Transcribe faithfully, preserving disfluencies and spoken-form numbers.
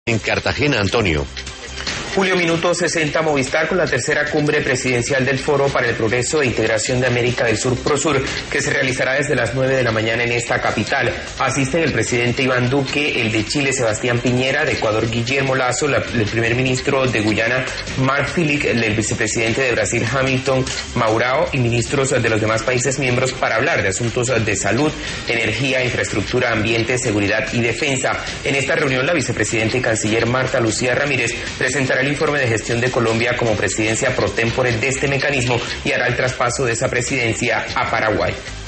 En Cartagena, Antonio. Julio, minuto sesenta, Movistar con la tercera cumbre presidencial del Foro para el Progreso e Integración de América del Sur, Prosur, que se realizará desde las nueve de la mañana en esta capital. Asisten el presidente Iván Duque, el de Chile Sebastián Piñera, de Ecuador Guillermo Lasso, la, el primer ministro de Guyana Mark Phillips, el, el vicepresidente de Brasil Hamilton Mourão y ministros de los demás países miembros para hablar de asuntos de salud, energía, infraestructura, ambiente, seguridad y defensa. En esta reunión la vicepresidenta y canciller Marta Lucía Ramírez presentará el informe de gestión de Colombia como presidencia pro tempore de este mecanismo y hará el traspaso de esa presidencia a Paraguay.